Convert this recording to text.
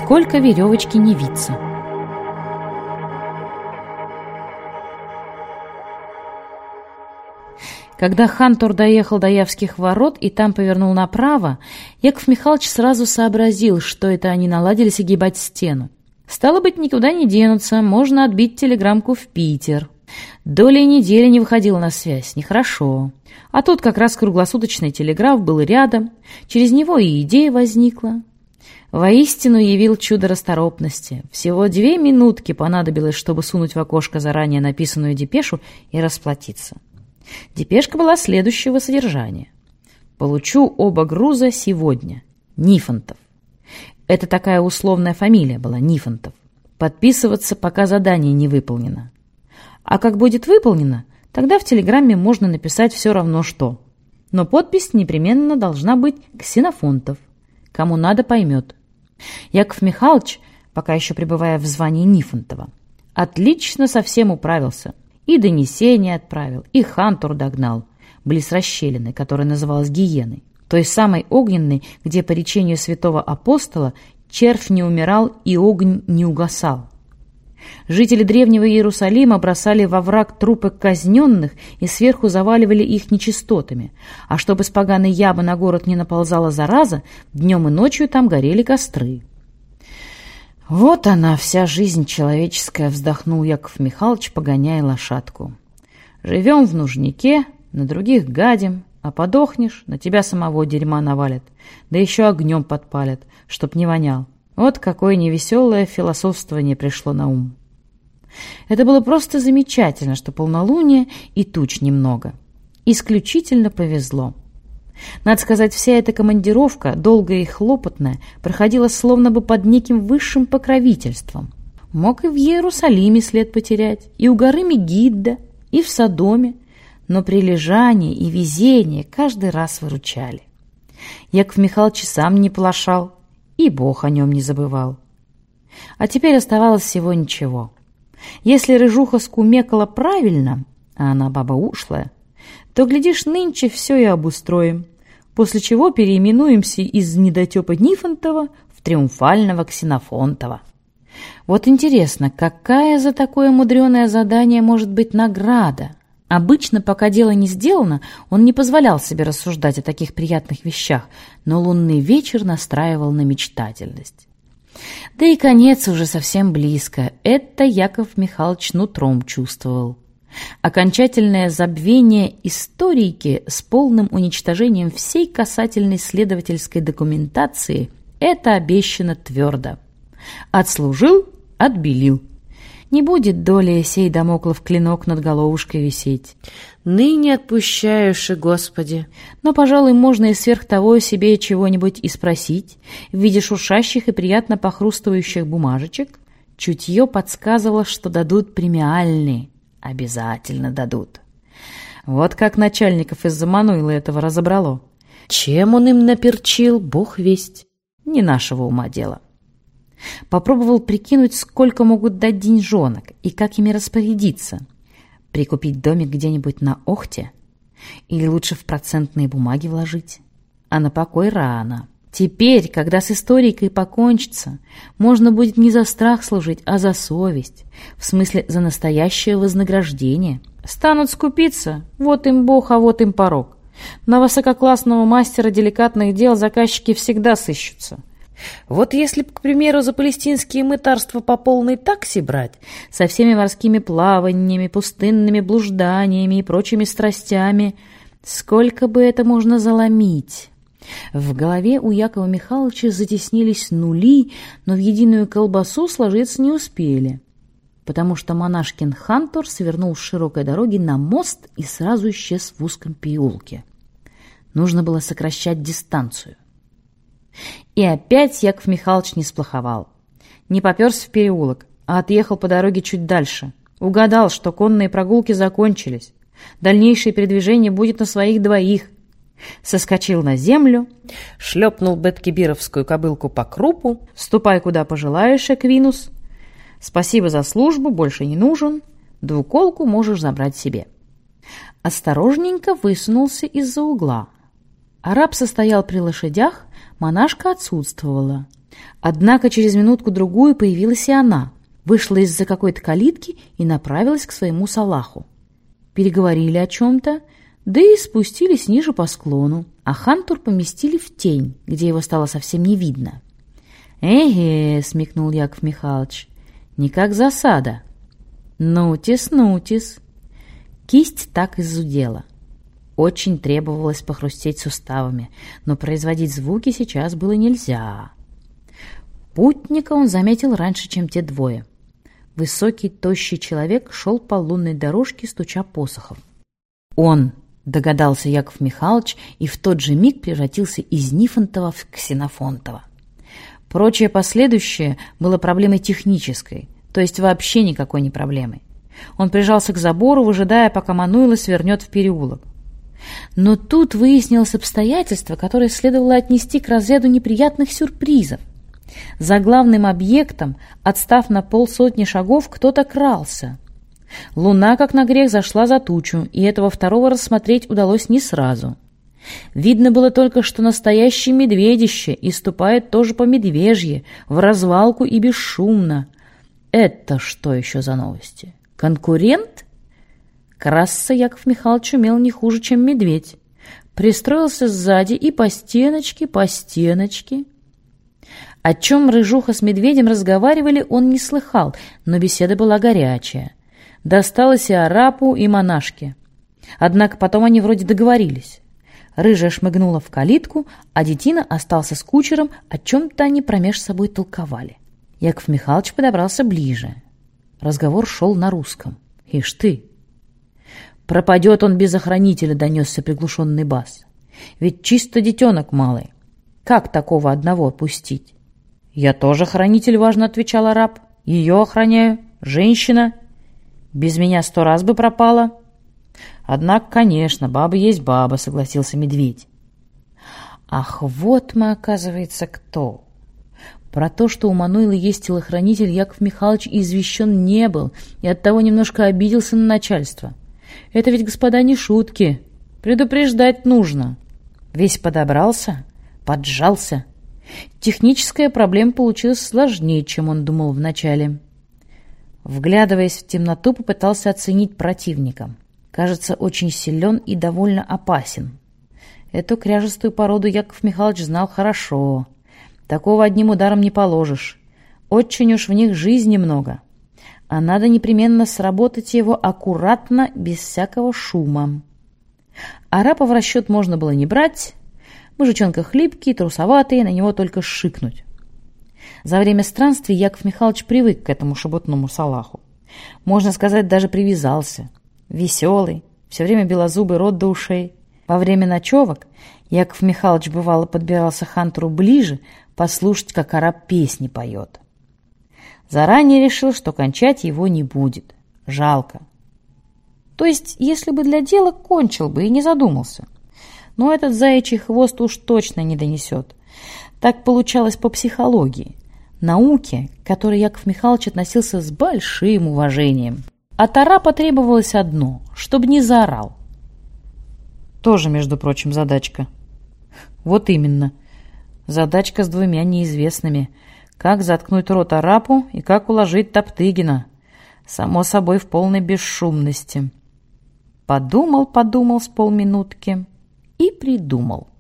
Сколько веревочки не виться. Когда Хантор доехал до Явских ворот и там повернул направо, Яков Михайлович сразу сообразил, что это они наладились огибать стену. Стало быть, никуда не денутся, можно отбить телеграммку в Питер. Доля недели не выходила на связь, нехорошо. А тут как раз круглосуточный телеграф был рядом, через него и идея возникла. Воистину явил чудо расторопности. Всего 2 минутки понадобилось, чтобы сунуть в окошко заранее написанную депешу и расплатиться. Депешка была следующего содержания. «Получу оба груза сегодня. Нифонтов». Это такая условная фамилия была, Нифонтов. Подписываться, пока задание не выполнено. А как будет выполнено, тогда в телеграмме можно написать все равно что. Но подпись непременно должна быть Ксенофонтов. Кому надо, поймет. Яков Михайлович, пока еще пребывая в звании Нифонтова, отлично со всем управился. И донесение отправил, и Хантор догнал, близ расщелины, которая называлась Гиеной, той самой огненной, где по речению святого апостола червь не умирал и огонь не угасал. Жители древнего Иерусалима бросали во враг трупы казненных и сверху заваливали их нечистотами, а чтобы с поганой Ябы на город не наползала зараза, днем и ночью там горели костры. «Вот она, вся жизнь человеческая», — вздохнул Яков Михайлович, погоняя лошадку. «Живем в нужнике, на других гадим, а подохнешь, на тебя самого дерьма навалят, да еще огнем подпалят, чтоб не вонял». Вот какое невеселое философствование пришло на ум. Это было просто замечательно, что полнолуние и туч немного. Исключительно повезло. Надо сказать, вся эта командировка, долгая и хлопотная, проходила словно бы под неким высшим покровительством. Мог и в Иерусалиме след потерять, и у горы Мегидда, и в Содоме, но прилежание и везение каждый раз выручали. Яков Михайлович сам не плашал, и Бог о нем не забывал. А теперь оставалось всего ничего. Если рыжуха скумекала правильно, а она баба ушлая, то, глядишь, нынче все и обустроим, после чего переименуемся из недотепа Нифонтова в триумфального Ксенофонтова. Вот интересно, какая за такое мудреное задание может быть награда? Обычно, пока дело не сделано, он не позволял себе рассуждать о таких приятных вещах, но лунный вечер настраивал на мечтательность. Да и конец уже совсем близко, это Яков Михайлович нутром чувствовал. Окончательное забвение историки с полным уничтожением всей касательной следовательской документации – это обещано твердо. Отслужил – отбелил. Не будет доли сей дамоклов клинок над головушкой висеть. Ныне отпущаешь, Господи. Но, пожалуй, можно и сверх того себе чего-нибудь и спросить. В виде шуршащих и приятно похрустывающих бумажечек чутье подсказывало, что дадут премиальные. Обязательно дадут. Вот как начальников из-за Мануила этого разобрало. Чем он им наперчил, Бог весть. Не нашего ума дело. Попробовал прикинуть, сколько могут дать деньжонок и как ими распорядиться. Прикупить домик где-нибудь на Охте? Или лучше в процентные бумаги вложить? А на покой рано. Теперь, когда с историкой покончится, можно будет не за страх служить, а за совесть. В смысле, за настоящее вознаграждение. Станут скупиться, вот им Бог, а вот им порок. На высококлассного мастера деликатных дел заказчики всегда сыщутся. Вот если б, к примеру, за палестинские мытарства по полной такси брать, со всеми морскими плаваниями, пустынными блужданиями и прочими страстями, сколько бы это можно заломить? В голове у Якова Михайловича затеснились нули, но в единую колбасу сложиться не успели, потому что монашкин Хантор свернул с широкой дороги на мост и сразу исчез в узком переулке. Нужно было сокращать дистанцию. И опять Яков Михайлович не сплоховал. Не поперся в переулок, а отъехал по дороге чуть дальше. Угадал, что конные прогулки закончились. Дальнейшее передвижение будет на своих двоих. Соскочил на землю, шлепнул беткибировскую кобылку по крупу. «Ступай, куда пожелаешь, Эквинус. Спасибо за службу, больше не нужен. Двуколку можешь забрать себе». Осторожненько высунулся из-за угла. Араб состоял при лошадях, монашка отсутствовала. Однако через минутку-другую появилась и она, вышла из-за какой-то калитки и направилась к своему салаху. Переговорили о чем-то, да и спустились ниже по склону, а Хантур поместили в тень, где его стало совсем не видно. «Эге», — смекнул Яков Михайлович, — «не как засада». «Нутис, нутис». Кисть так и зудела. Очень требовалось похрустеть суставами, но производить звуки сейчас было нельзя. Путника он заметил раньше, чем те двое. Высокий, тощий человек шел по лунной дорожке, стуча посохом. «Он», — догадался Яков Михайлович, и в тот же миг превратился из Нифонтова в Ксенофонтова. Прочее последующее было проблемой технической, то есть вообще никакой не проблемой. Он прижался к забору, выжидая, пока Мануйло свернет в переулок. Но тут выяснилось обстоятельство, которое следовало отнести к разряду неприятных сюрпризов. За главным объектом, отстав на 50 шагов, кто-то крался. Луна, как на грех, зашла за тучу, и этого второго рассмотреть удалось не сразу. Видно было только, что настоящее медведище и ступает тоже по медвежье, в развалку и бесшумно. Это что еще за новости? Конкурент? Красться Яков Михайлович умел не хуже, чем медведь. Пристроился сзади и по стеночке. О чем Рыжуха с медведем разговаривали, он не слыхал, но беседа была горячая. Досталось и арапу, и монашке. Однако потом они вроде договорились. Рыжая шмыгнула в калитку, а детина остался с кучером, о чем-то они промеж собой толковали. Яков Михайлович подобрался ближе. Разговор шел на русском. «Ишь ты!» «Пропадет он без охранителя», — донесся приглушенный бас. «Ведь чисто детенок малый. Как такого одного отпустить?» «Я тоже хранитель», — важно отвечал араб. «Ее охраняю. Женщина. Без меня 100 раз бы пропала». «Однако, конечно, баба есть баба», — согласился медведь. «Ах, вот мы, оказывается, кто!» Про то, что у Мануйлы есть телохранитель, Яков Михайлович извещен не был и оттого немножко обиделся на начальство. Это ведь, господа, не шутки. Предупреждать нужно. Весь подобрался, поджался. Техническая проблема получилась сложнее, чем он думал вначале. Вглядываясь в темноту, попытался оценить противника. Кажется, очень силен и довольно опасен. Эту кряжестую породу Яков Михайлович знал хорошо. Такого одним ударом не положишь. Очень уж в них жизни много. А надо непременно сработать его аккуратно, без всякого шума. Арапа в расчет можно было не брать. Мужичонка хлипкий, трусоватый, на него только шикнуть. За время странствий Яков Михайлович привык к этому шебутному салаху. Можно сказать, даже привязался. Веселый, все время белозубый рот до ушей. Во время ночевок Яков Михайлович бывало подбирался Хантеру ближе, послушать, как араб песни поет. Заранее решил, что кончать его не будет. Жалко. То есть, если бы для дела, кончил бы и не задумался. Но этот заячий хвост уж точно не донесет. Так получалось по психологии, науке, к которой Яков Михайлович относился с большим уважением. От арапа требовалось одно, чтобы не заорал. Тоже, между прочим, задачка. Вот именно. Задачка с 2 неизвестными. Как заткнуть рот арапу и как уложить Топтыгина. Само собой, в полной бесшумности. Подумал с полминутки и придумал.